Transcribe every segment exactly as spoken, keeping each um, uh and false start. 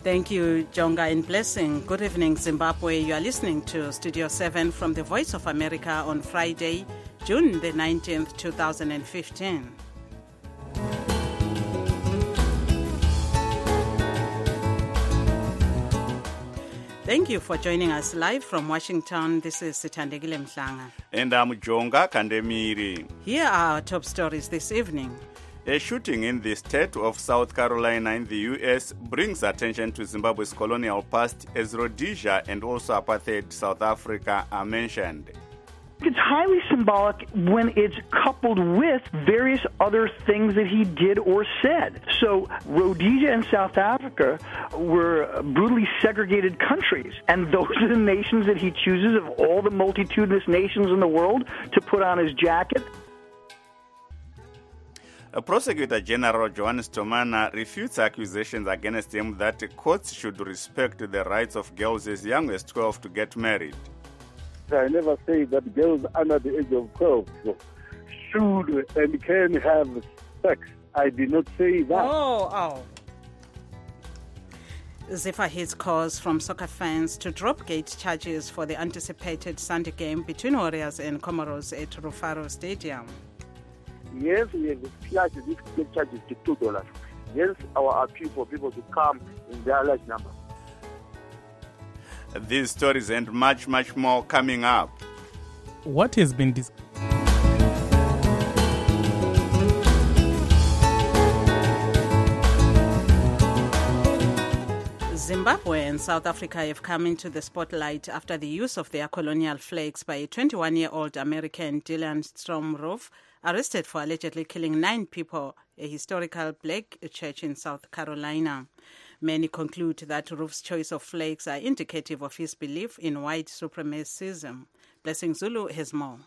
Thank you, Jonga in Blessing. Good evening, Zimbabwe. You are listening to Studio seven from the Voice of America on Friday, June the nineteenth, two thousand fifteen. Thank you for joining us live from Washington. This is Sithandegile Mhlanga. And I'm Jonga Kandemiri. Here are our top stories this evening. A shooting in the state of South Carolina in the U S brings attention to Zimbabwe's colonial past as Rhodesia and also apartheid South Africa are mentioned. It's highly symbolic when it's coupled with various other things that he did or said. So Rhodesia and South Africa were brutally segregated countries, and those are the nations that he chooses of all the multitudinous nations in the world to put on his jacket. A Prosecutor General Johannes Tomana refutes accusations against him that courts should respect the rights of girls as young as twelve to get married. I never say that girls under the age of twelve should and can have sex. I did not say that. Oh, oh. Ziffa hits calls from soccer fans to drop gate charges for the anticipated Sunday game between Warriors and Comoros at Rufaro Stadium. Yes, we have slashed these gate charges to two dollars. Yes, our appeal for people to come in their large numbers. These stories and much, much more coming up. What has been dis- Zimbabwe and South Africa have come into the spotlight after the use of their colonial flags by a twenty-one-year-old American, Dylan Stromroff, arrested for allegedly killing nine people at a historical black church in South Carolina. Many conclude that Roof's choice of flags are indicative of his belief in white supremacism. Blessing Zulu has more.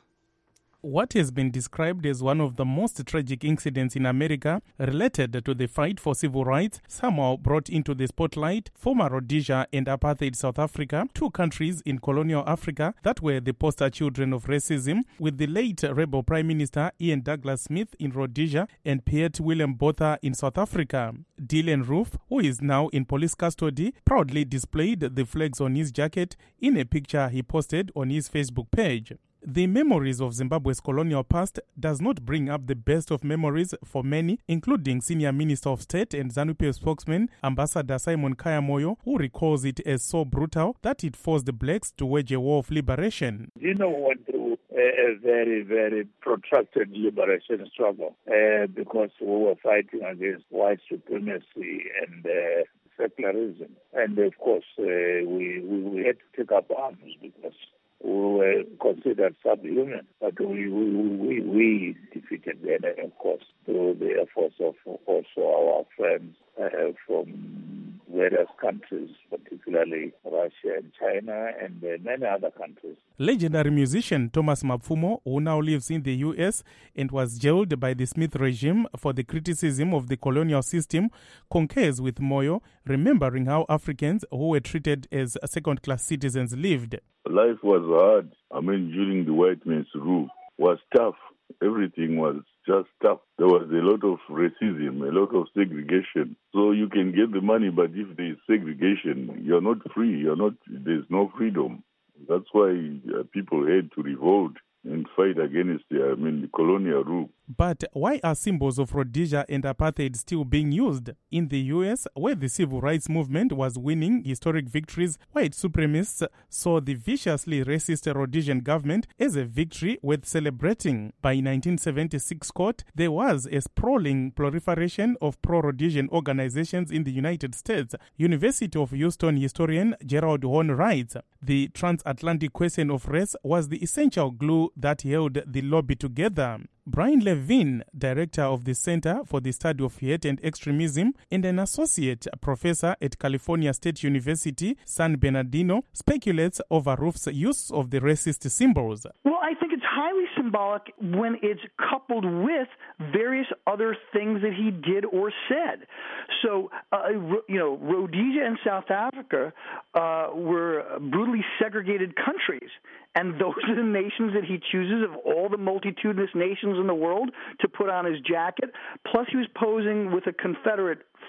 What has been described as one of the most tragic incidents in America related to the fight for civil rights somehow brought into the spotlight former Rhodesia and apartheid South Africa, two countries in colonial Africa that were the poster children of racism, with the late rebel Prime Minister Ian Douglas Smith in Rhodesia and Piet Willem Botha in South Africa. Dylan Roof, who is now in police custody, proudly displayed the flags on his jacket in a picture he posted on his Facebook page. The memories of Zimbabwe's colonial past does not bring up the best of memories for many, including Senior Minister of State and ZANU-P F spokesman Ambassador Simon Kaya Moyo, who recalls it as so brutal that it forced the blacks to wage a war of liberation. You know, we went through a very, very protracted liberation struggle uh, because we were fighting against white supremacy and uh, secularism. And of course, uh, we, we, we had to take up arms because we were considered subhuman, but we we, we, we defeated them, and of course, through the efforts of also our friends uh, from various countries, particularly Russia and China and uh, many other countries. Legendary musician Thomas Mapfumo, who now lives in the U S and was jailed by the Smith regime for the criticism of the colonial system, concurs with Moyo, remembering how Africans who were treated as second-class citizens lived. Life was hard. I mean, during the white man's rule, was tough. Everything was just tough. There was a lot of racism, a lot of segregation. So you can get the money, but if there is segregation, you're not free. You're not. There's no freedom. That's why uh, people had to revolt and fight against the, I mean, the colonial rule. But why are symbols of Rhodesia and apartheid still being used? In the U S, where the civil rights movement was winning historic victories, white supremacists saw the viciously racist Rhodesian government as a victory worth celebrating. By nineteen seventy-six court, there was a sprawling proliferation of pro-Rhodesian organizations in the United States. University of Houston historian Gerald Horne writes, the transatlantic question of race was the essential glue that held the lobby together. Brian Levine, director of the Center for the Study of Hate and Extremism and an associate professor at California State University, San Bernardino, speculates over Roof's use of the racist symbols. Well, I think it's highly symbolic when it's coupled with various other things that he did or said. So, uh, you know, Rhodesia and South Africa uh, were brutally segregated countries, and those are the nations that he chooses of all the multitudinous nations in the world to put on his jacket. Plus, he was posing with a Confederate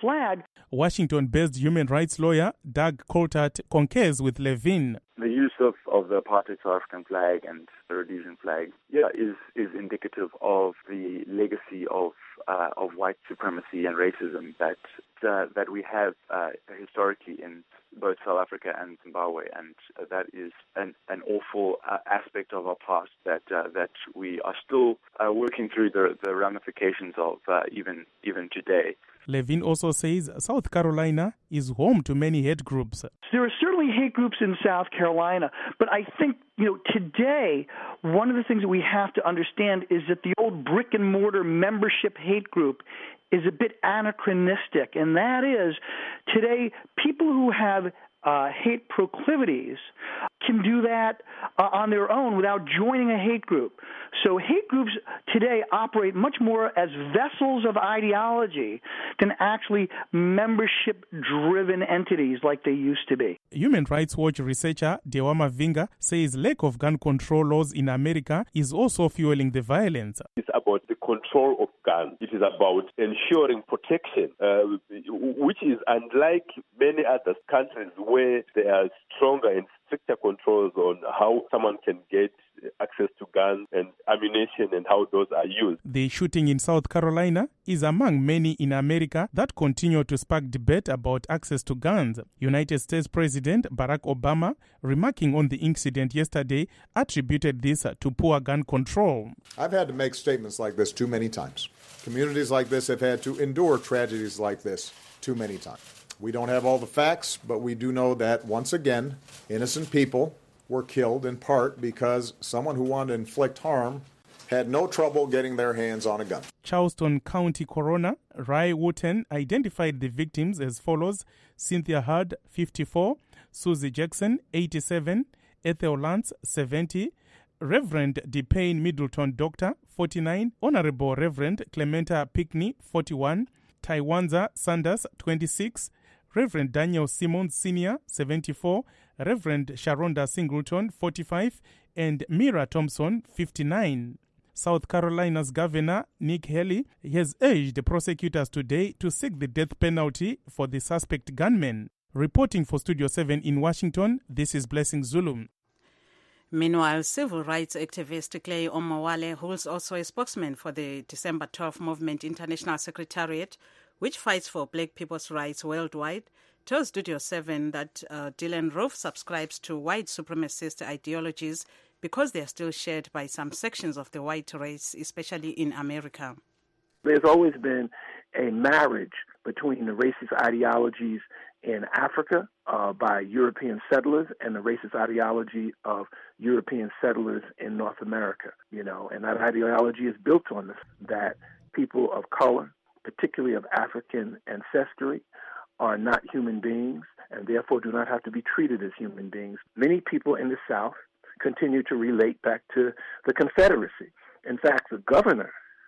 flag. Washington-based human rights lawyer Doug Coltart concurs with Levin. The use of, of the apartheid South African flag and the Rhodesian flag yeah, is, is indicative of the legacy of uh, of white supremacy and racism that uh, that we have uh, historically in both South Africa and Zimbabwe, and uh, that is an, an awful uh, aspect of our past that uh, that we are still uh, working through the, the ramifications of uh, even even today. Levin also says South Carolina is home to many hate groups. There are certainly hate groups in South Carolina, but I think, you know, today, one of the things that we have to understand is that the old brick and mortar membership hate group is a bit anachronistic, and that is today people who have uh, hate proclivities can do that uh, on their own without joining a hate group. So hate groups today operate much more as vessels of ideology than actually membership-driven entities like they used to be. Human Rights Watch researcher Dewama Vinga says lack of gun control laws in America is also fueling the violence. It's about the control of guns. It is about ensuring protection, uh, which is unlike many other countries where there are stronger and stricter controls on how someone can get access to guns and ammunition and how those are used. The shooting in South Carolina is among many in America that continue to spark debate about access to guns. United States President Barack Obama, remarking on the incident yesterday, attributed this to poor gun control. I've had to make statements like this too many times. Communities like this have had to endure tragedies like this too many times. We don't have all the facts, but we do know that, once again, innocent people were killed in part because someone who wanted to inflict harm had no trouble getting their hands on a gun. Charleston County Coroner Ray Wooten identified the victims as follows: Cynthia Hurd, fifty-four, Susie Jackson, eighty-seven, Ethel Lance, seventy, Reverend DePayne Middleton Doctor, forty-nine, Honorable Reverend Clementa Pickney, forty-one, Taiwanza Sanders, twenty-six, Reverend Daniel Simmons Senior, seventy-four, Reverend Sharonda Singleton, forty-five, and Mira Thompson, fifty-nine. South Carolina's Governor Nick Haley has urged the prosecutors today to seek the death penalty for the suspect gunmen. Reporting for Studio seven in Washington, this is Blessing Zulu. Meanwhile, civil rights activist Clay Omowale, who is also a spokesman for the December twelfth Movement International Secretariat, which fights for black people's rights worldwide, tells Studio seven that uh, Dylann Roof subscribes to white supremacist ideologies because they are still shared by some sections of the white race, especially in America. There's always been a marriage between the racist ideologies in Africa uh, by European settlers and the racist ideology of European settlers in North America, you know, and that ideology is built on this, that people of color, particularly of African ancestry, are not human beings and therefore do not have to be treated as human beings. Many people in the South continue to relate back to the Confederacy. In fact, the governor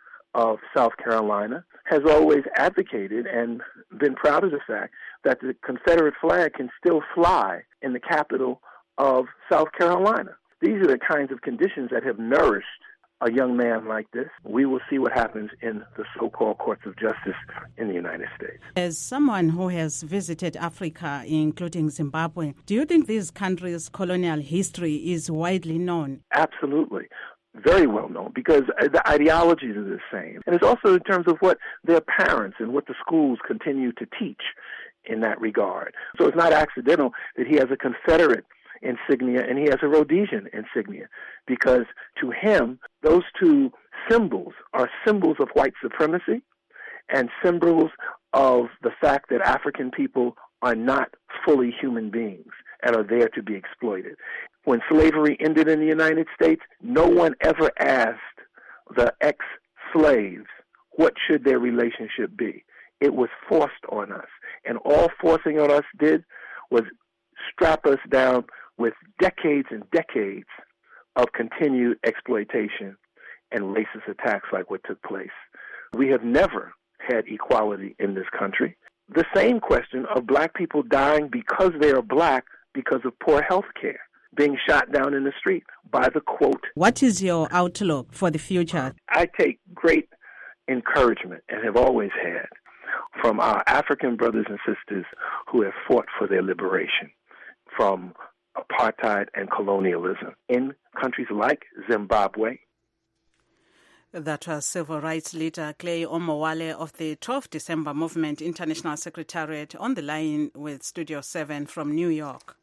of South Carolina has always advocated and been proud of the fact that the Confederate flag can still fly in the capital of South Carolina. These are the kinds of conditions that have nourished a young man like this. We will see what happens in the so-called courts of justice in the United States. As someone who has visited Africa, including Zimbabwe, do you think this country's colonial history is widely known? Absolutely. Very well known, because the ideologies are the same. And it's also in terms of what their parents and what the schools continue to teach in that regard. So it's not accidental that he has a Confederate insignia and he has a Rhodesian insignia, because to him, those two symbols are symbols of white supremacy and symbols of the fact that African people are not fully human beings and are there to be exploited. When slavery ended in the United States, no one ever asked the ex-slaves what should their relationship be. It was forced on us. And all forcing on us did was strap us down with decades and decades of continued exploitation and racist attacks like what took place. We have never had equality in this country. The same question of black people dying because they are black because of poor health care, being shot down in the street by the quote. What is your outlook for the future? I take great encouragement, and have always had, from our African brothers and sisters who have fought for their liberation from apartheid and colonialism in countries like Zimbabwe. That was civil rights leader Clay Omowale of the twelfth December Movement International Secretariat on the line with Studio seven from New York.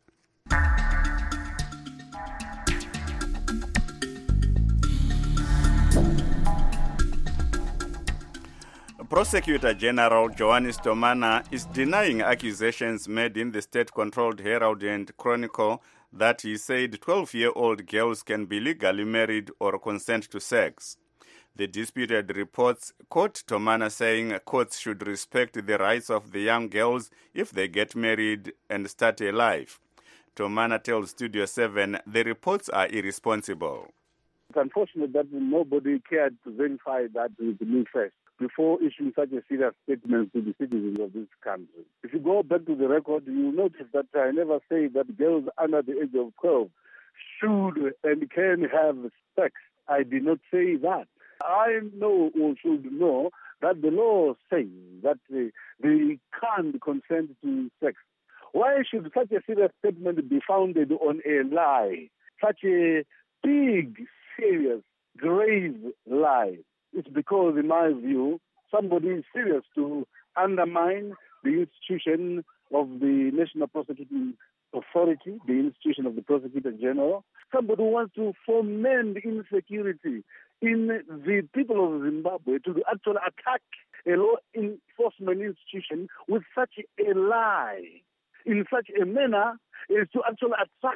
Prosecutor General Johannes Tomana is denying accusations made in the state-controlled Herald and Chronicle that he said twelve-year-old girls can be legally married or consent to sex. The disputed reports quote Tomana saying courts should respect the rights of the young girls if they get married and start a life. Tomana tells Studio seven the reports are irresponsible. It's unfortunate that nobody cared to verify that with me first before issuing such a serious statement to the citizens of this country. If you go back to the record, you notice that I never say that girls under the age of twelve should and can have sex. I did not say that. I know or should know that the law says that uh, they can't consent to sex. Why should such a serious statement be founded on a lie? Such a big, serious, grave lie. It's because, in my view, somebody is serious to undermine the institution of the National Prosecuting Authority, the institution of the Prosecutor General. Somebody who wants to foment insecurity in the people of Zimbabwe to actually attack a law enforcement institution with such a lie, in such a manner as to actually attract,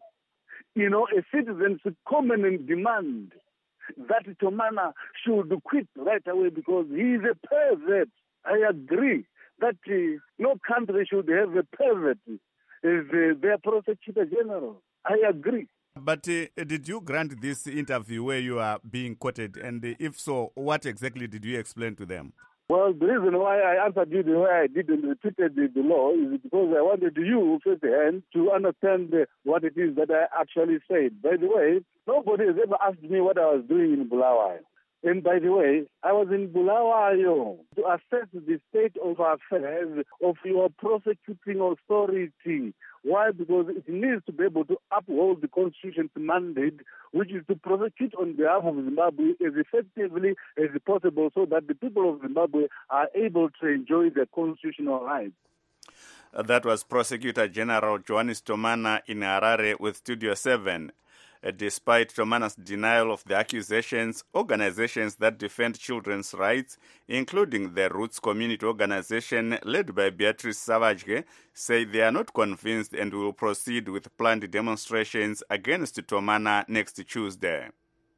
you know, a citizen's common demand that Tomana should quit right away because he is a pervert. I agree that uh, no country should have a pervert as uh, their prosecutor general. I agree. But uh, did you grant this interview where you are being quoted? And uh, if so, what exactly did you explain to them? Well, the reason why I answered you the way I did and repeated the, the law is because I wanted you, firsthand, to understand uh, what it is that I actually said. By the way, nobody has ever asked me what I was doing in Bulawayo. And by the way, I was in Bulawayo to assess the state of affairs of your prosecuting authority. Why? Because it needs to be able to uphold the Constitution's mandate, which is to prosecute on behalf of Zimbabwe as effectively as possible so that the people of Zimbabwe are able to enjoy their constitutional rights. Uh, that was Prosecutor General Johannes Tomana in Harare with Studio seven. Uh, despite Tomana's denial of the accusations, organizations that defend children's rights, including the Roots Community Organization led by Beatrice Savage, say they are not convinced and will proceed with planned demonstrations against Tomana next Tuesday.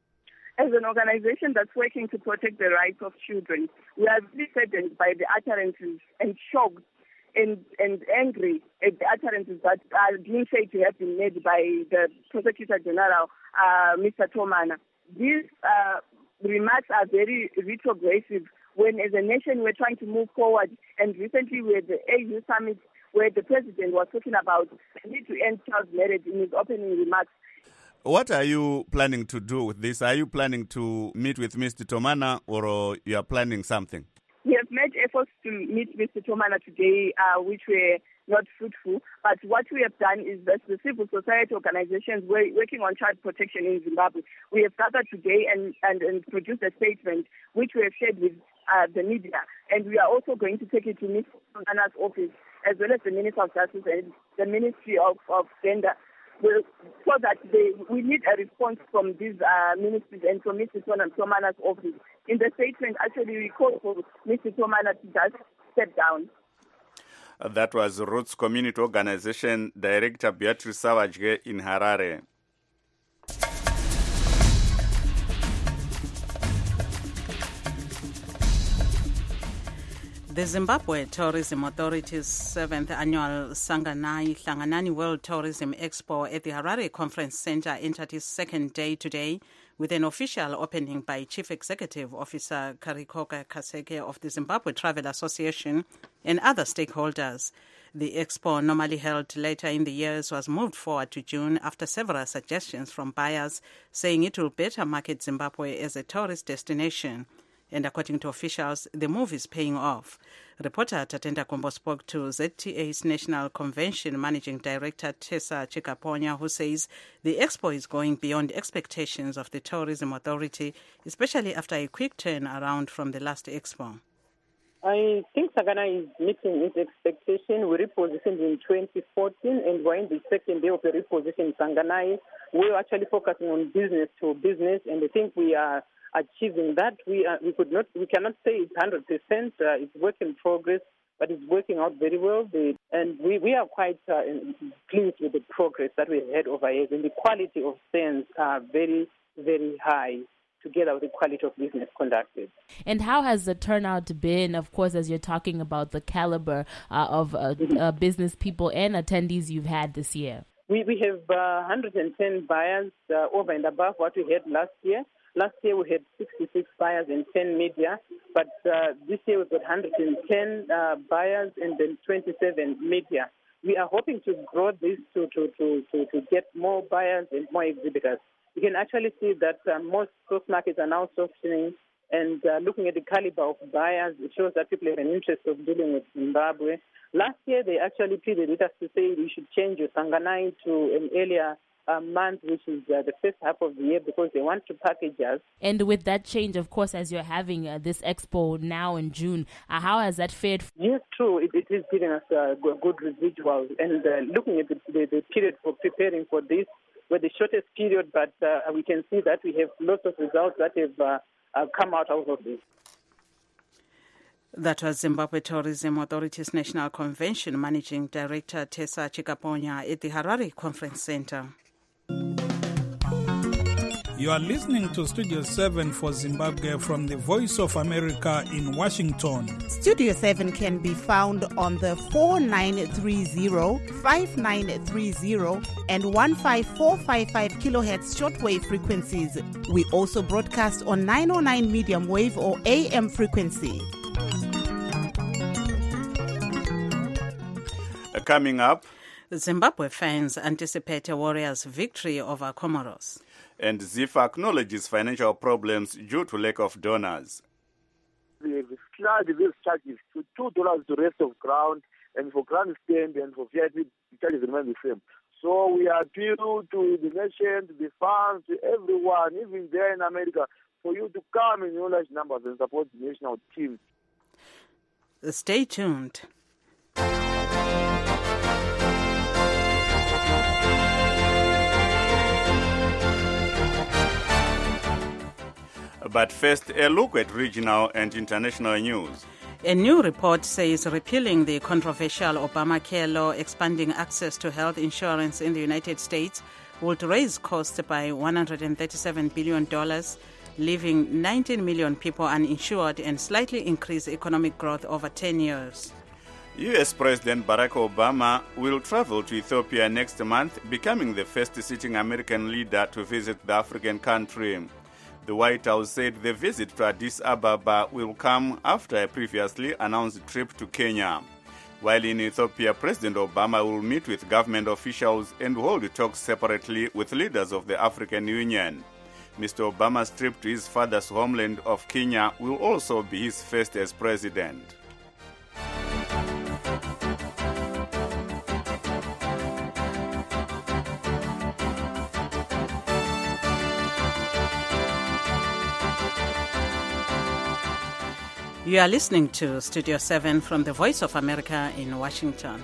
As an organization that's working to protect the rights of children, we are really saddened by the utterances and shocked And, and angry at the utterances that are being said to have been made by the Prosecutor General, uh, Mister Tomana. These uh, remarks are very retrogressive when, as a nation, we're trying to move forward. And recently, we had the A U summit where the President was talking about the need to end child marriage in his opening remarks. What are you planning to do with this? Are you planning to meet with Mister Tomana or you are planning something? We have made efforts to meet Mister Tomana today, uh, which were not fruitful. But what we have done is that the civil society organizations working on child protection in Zimbabwe, we have gathered today and, and, and produced a statement which we have shared with uh, the media. And we are also going to take it to Mister Tomana's office, as well as the Minister of Justice and the Ministry of, of Gender, so that they, we need a response from these uh, ministries and from Mister Tomana's office. In the statement, actually, we call for Mister Tomana to just step down. Uh, that was Roots Community Organization Director Beatrice Savage in Harare. The Zimbabwe Tourism Authority's seventh annual Sanganai Hlanganani World Tourism Expo at the Harare Conference Center entered its second day today with an official opening by Chief Executive Officer Karikoka Kaseke of the Zimbabwe Travel Association and other stakeholders. The expo, normally held later in the years, was moved forward to June after several suggestions from buyers saying it will better market Zimbabwe as a tourist destination. And according to officials, the move is paying off. Reporter Tatenda Kombo spoke to Z T A's National Convention Managing Director Tessa Chikaponya, who says the expo is going beyond expectations of the Tourism Authority, especially after a quick turnaround from the last expo. I think Sagana is meeting its expectation. We repositioned in twenty fourteen, and we're in the second day of the reposition. Sanganai, we're actually focusing on business to business, and I think we are achieving that. We are, we could not, we cannot say it's one hundred percent. Uh, it's work in progress, but it's working out very well. The, and we, we are quite uh, pleased with the progress that we've had over years, and the quality of sales are very, very high, together with the quality of business conducted. And how has the turnout been, of course, as you're talking about the caliber uh, of uh, mm-hmm. uh, business people and attendees you've had this year? We we have uh, one hundred ten buyers uh, over and above what we had last year. Last year we had sixty-six buyers and ten media, but uh, this year we've got one hundred ten uh, buyers and then twenty-seven media. We are hoping to grow this to, to, to, to, to get more buyers and more exhibitors. You can actually see that uh, most stock markets are now softening, and uh, looking at the caliber of buyers, it shows that people have an interest of dealing with Zimbabwe. Last year, they actually pleaded with us to say we should change your Sanganai to an earlier uh, month, which is uh, the first half of the year, because they want to package us. And with that change, of course, as you're having uh, this expo now in June, uh, how has that fared? Yes, true. It, it is giving us uh, good residuals. And uh, looking at the, the, the period for preparing for this, with the shortest period, but uh, we can see that we have lots of results that have uh, uh, come out of this. That was Zimbabwe Tourism Authority's National Convention Managing Director Tessa Chikaponya at the Harare Conference Center. You are listening to Studio seven for Zimbabwe from the Voice of America in Washington. Studio seven can be found on the four nine three zero, five nine three zero and one five four five five kilohertz shortwave frequencies. We also broadcast on nine oh nine medium wave or A M frequency. Coming up, Zimbabwe fans anticipate a Warriors' victory over Comoros. And ZIFA acknowledges financial problems due to lack of donors. We have slide these charges to two dollars to rest of ground, and for grandstand and for V I P, the charges remain the same. So we appeal to the nation, to the fans, to everyone, even there in America, for you to come in your large numbers and support the national team. Stay tuned. But first, a look at regional and international news. A new report says repealing the controversial Obamacare law expanding access to health insurance in the United States would raise costs by one hundred thirty-seven billion dollars, leaving nineteen million people uninsured and slightly increase economic growth over ten years. U S President Barack Obama will travel to Ethiopia next month, becoming the first sitting American leader to visit the African country. The White House said the visit to Addis Ababa will come after a previously announced trip to Kenya. While in Ethiopia, President Obama will meet with government officials and hold talks separately with leaders of the African Union. Mister Obama's trip to his father's homeland of Kenya will also be his first as president. You are listening to Studio seven from the Voice of America in Washington.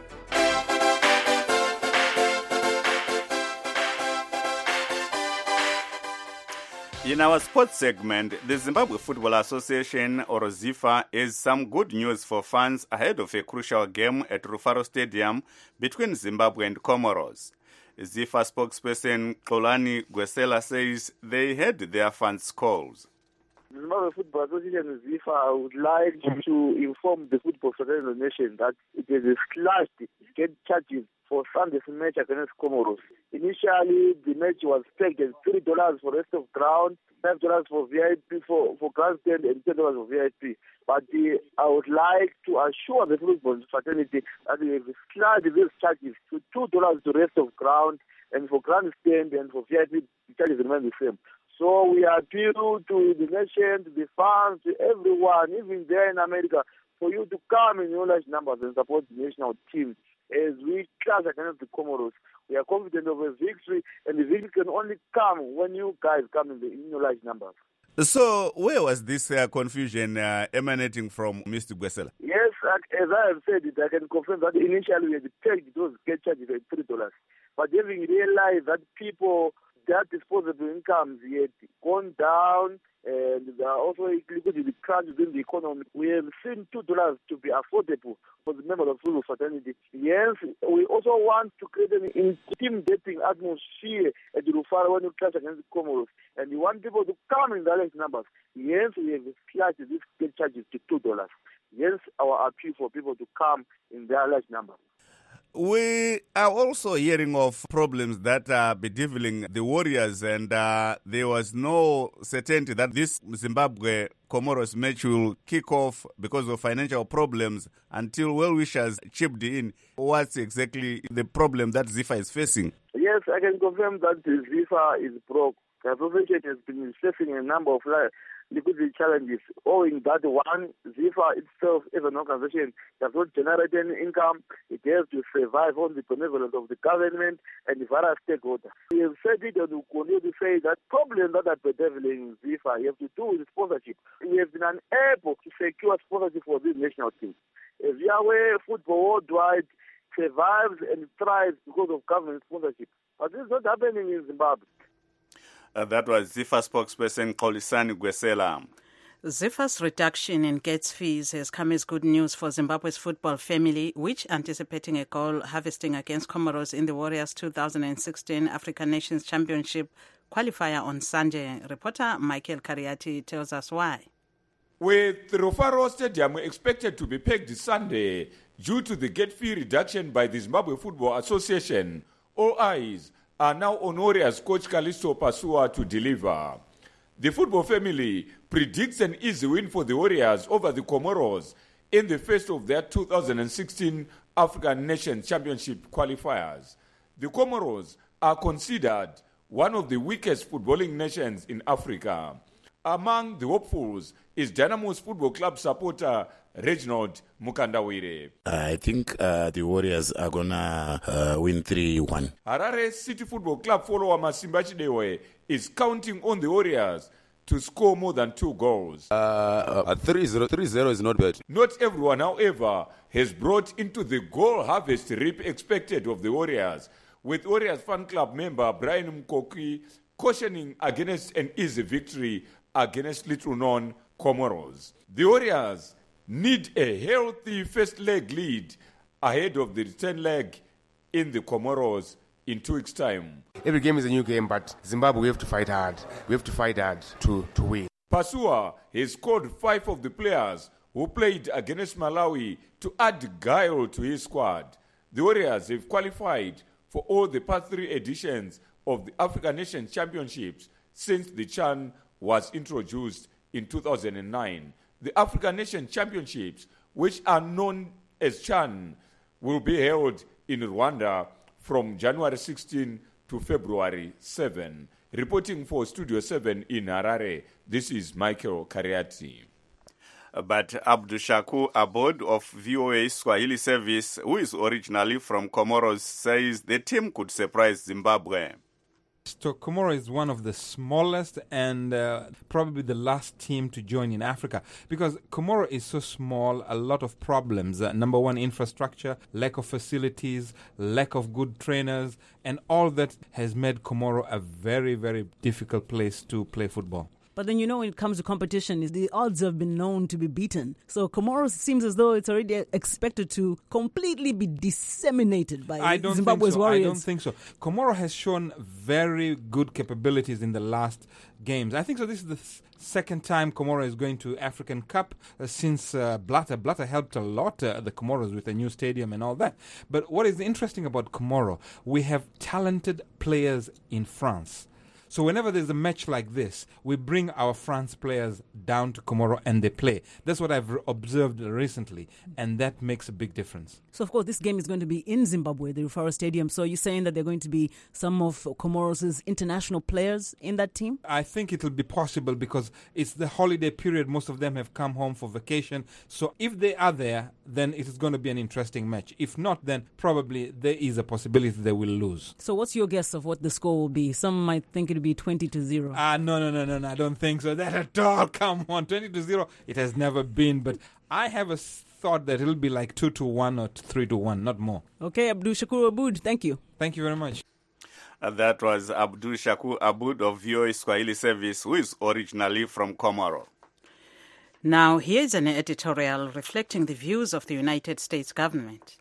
In our sports segment, the Zimbabwe Football Association, or ZIFA, has some good news for fans ahead of a crucial game at Rufaro Stadium between Zimbabwe and Comoros. ZIFA spokesperson Xolani Gwesela says they heard their fans' calls. The Zimbabwe Football Association, ZIFA, would like to inform the Football Federation of the Nation that it has slashed get charges for Sunday's match against Comoros. Initially, the match was pegged at three dollars for rest of ground, five dollars for V I P, for, for grandstand, and ten dollars for V I P. But uh, I would like to assure the football fraternity that we have slashed these charges to two dollars to rest of ground, and for grandstand and for V I P, the charges remain the same. So So we appeal to the nation, to the fans, to everyone, even there in America, for you to come in your large numbers and support the national team as we clash against the Comoros. We are confident of a victory, and the victory can only come when you guys come in, the, in your large numbers. So where was this uh, confusion uh, emanating from, Mister Gwesela? Yes, as I have said it, I can confirm that initially we had pegged those get charges at three dollars. But having realized that people, their disposable incomes had gone down, and there are also liquidity crunch within the economy, we have seen two dollars to be affordable for the members of Zulu fraternity. Yes, we also want to create an intimidating atmosphere at the Rufaro when we clash against the Comoros. And we want people to come in the large numbers. Yes, we have slashed these get charges to two dollars. Yes, our appeal for people to come in their large numbers. We are also hearing of problems that are bedeviling the Warriors, and uh, there was no certainty that this Zimbabwe-Comoros match will kick off because of financial problems until well-wishers chipped in. What's exactly the problem that ZIFA is facing? Yes, I can confirm that ZIFA is broke. The association has been facing a number of liquidity challenges, owing that one, ZIFA itself as an organization does not generate any income. It has to survive on the benevolence of the government and the various stakeholders. We have said it and we continue to say that problems that are bedeviling ZIFA you have to do with sponsorship. We have been unable to secure sponsorship for this national team. As you are aware, football worldwide survives and thrives because of government sponsorship. But this is not happening in Zimbabwe. Uh, that was ZIFA spokesperson Kholisani Gwesela. ZIFA's reduction in gate fees has come as good news for Zimbabwe's football family, which anticipating a goal harvesting against Comoros in the Warriors two thousand sixteen African Nations Championship qualifier on Sunday. Reporter Michael Kariati tells us why. With Rufaro Stadium expected to be packed Sunday due to the gate fee reduction by the Zimbabwe Football Association, all eyes are now on Warriors coach Callisto Pasua to deliver. The football family predicts an easy win for the Warriors over the Comoros in the first of their two thousand sixteen African Nations Championship qualifiers. The Comoros are considered one of the weakest footballing nations in Africa. Among the hopefuls is Dynamo's Football Club supporter Reginald Mukandawire. I think uh, the Warriors are going to uh, win three one. Harare City Football Club follower Masimba Chidewe is counting on the Warriors to score more than two goals. Uh, three zero is not bad. Not everyone, however, has brought into the goal harvest reap expected of the Warriors, with Warriors fan club member Brian Mkoki cautioning against an easy victory against little-known Comoros. The Warriors need a healthy first leg lead ahead of the return leg in the Comoros in two weeks' time. Every game is a new game, but Zimbabwe, we have to fight hard. We have to fight hard to, to win. Pasua has called five of the players who played against Malawi to add guile to his squad. The Warriors have qualified for all the past three editions of the African Nations Championships since the CHAN was introduced in two thousand nine. The African Nations Championships, which are known as CHAN, will be held in Rwanda from January sixteenth to February seventh. Reporting for Studio seven in Harare, this is Michael Kariati. But Abdushakur Abod of V O A Swahili Service, who is originally from Comoros, says the team could surprise Zimbabwe. So Comoro is one of the smallest and uh, probably the last team to join in Africa because Comoro is so small, a lot of problems. Uh, number one, infrastructure, lack of facilities, lack of good trainers, and all that has made Comoro a very, very difficult place to play football. But then, you know, when it comes to competition, the odds have been known to be beaten. So Comoros seems as though it's already expected to completely be disseminated by I don't Zimbabwe's think so. Warriors. I don't think so. Comoro has shown very good capabilities in the last games. I think so. This is the th- second time Comoro is going to African Cup uh, since uh, Blatter. Blatter helped a lot, uh, the Comoros, with a new stadium and all that. But what is interesting about Comoro, we have talented players in France. So whenever there's a match like this, we bring our France players down to Comoro and they play. That's what I've observed recently, and that makes a big difference. So, of course, this game is going to be in Zimbabwe, the Rufaro Stadium. So you're saying that there are going to be some of Comoros' international players in that team? I think it will be possible because it's the holiday period. Most of them have come home for vacation. So if they are there, then it is going to be an interesting match. If not, then probably there is a possibility they will lose. So what's your guess of what the score will be? Some might think it'll be twenty to zero. Ah, uh, no, no, no, no, no. I don't think so. That at all. Come on, twenty to zero. It has never been. But I have a thought that it'll be like two to one or three to one, not more. Okay, Abdul Shakur Aboud, thank you. Thank you very much. Uh, that was Abdul Shakur Aboud of V O A Swahili Service, who is originally from Comoro. Now, here's an editorial reflecting the views of the United States government.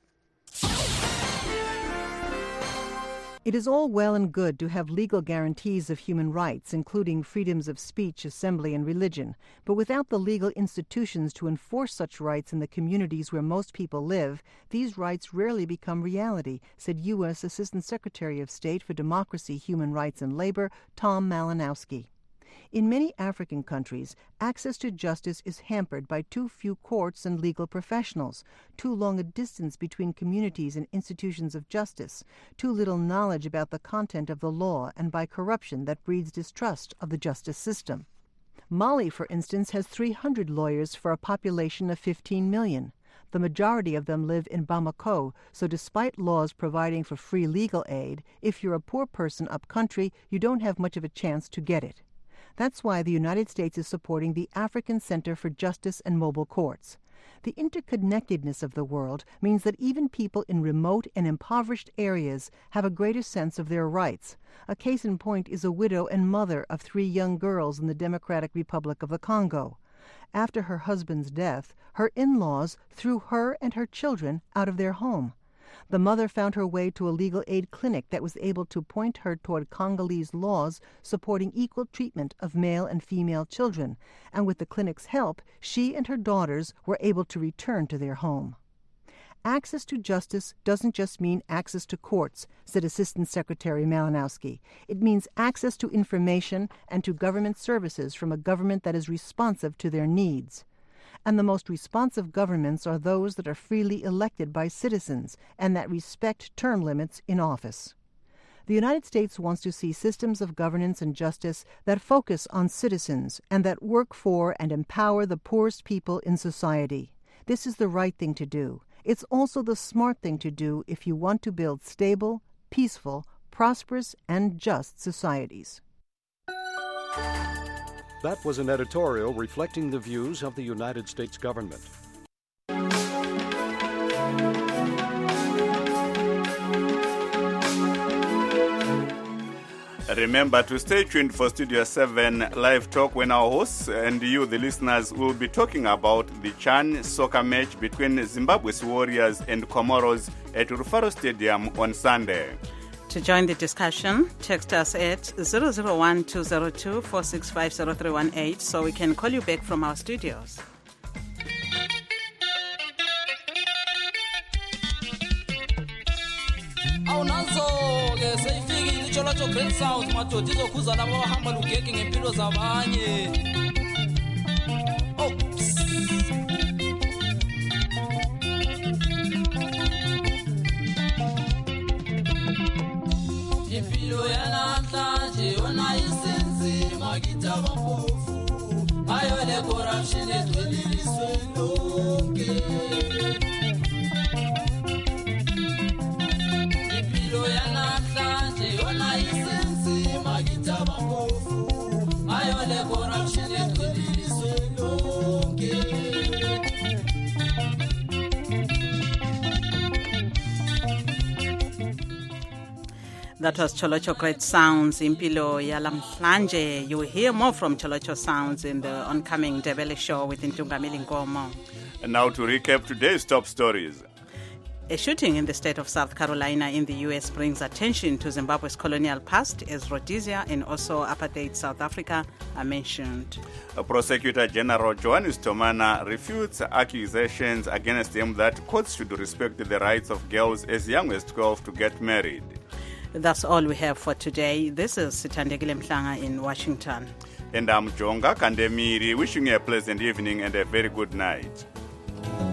It is all well and good to have legal guarantees of human rights, including freedoms of speech, assembly, and religion. But without the legal institutions to enforce such rights in the communities where most people live, these rights rarely become reality, said U S Assistant Secretary of State for Democracy, Human Rights, and Labor, Tom Malinowski. In many African countries, access to justice is hampered by too few courts and legal professionals, too long a distance between communities and institutions of justice, too little knowledge about the content of the law, and by corruption that breeds distrust of the justice system. Mali, for instance, has three hundred lawyers for a population of fifteen million. The majority of them live in Bamako, so despite laws providing for free legal aid, if you're a poor person up country, you don't have much of a chance to get it. That's why the United States is supporting the African Center for Justice and Mobile Courts. The interconnectedness of the world means that even people in remote and impoverished areas have a greater sense of their rights. A case in point is a widow and mother of three young girls in the Democratic Republic of the Congo. After her husband's death, her in-laws threw her and her children out of their home. The mother found her way to a legal aid clinic that was able to point her toward Congolese laws supporting equal treatment of male and female children, and with the clinic's help, she and her daughters were able to return to their home. Access to justice doesn't just mean access to courts, said Assistant Secretary Malinowski. It means access to information and to government services from a government that is responsive to their needs. And the most responsive governments are those that are freely elected by citizens and that respect term limits in office. The United States wants to see systems of governance and justice that focus on citizens and that work for and empower the poorest people in society. This is the right thing to do. It's also the smart thing to do if you want to build stable, peaceful, prosperous, and just societies. That was an editorial reflecting the views of the United States government. Remember to stay tuned for Studio seven Live Talk when our hosts and you, the listeners, will be talking about the Chan soccer match between Zimbabwe's Warriors and Comoros at Rufaro Stadium on Sunday. To join the discussion, text us at zero zero one two zero two four six five zero three one eight so we can call you back from our studios. Awunazo-ke seyifikile iTsholatsho Great South madoda izokhuza labo abahamba lugeki ngempilo zabanye. Impilo yanamhlanje yona isinzima kithi abampofu ayo le corruption egcweleliswe lonke. Impilo yanamhlanje yona isinzima kithi abampofu ayo le corruption egcweleliswe lonke. That was Tsholotsho Great Sounds, Impilo Yalamhlanje. You will hear more from Tsholotsho Sounds in the oncoming Ndebele show with Ntungamili Nkomo. And now to recap today's top stories. A shooting in the state of South Carolina in the U S brings attention to Zimbabwe's colonial past as Rhodesia and also apartheid South Africa are mentioned. Prosecutor General Johannes Tomana refutes accusations against him that courts should respect the rights of girls as young as twelve to get married. That's all we have for today. This is Sithandekile Mhlanga in Washington. And I'm Jonga Kandemiri, wishing you a pleasant evening and a very good night.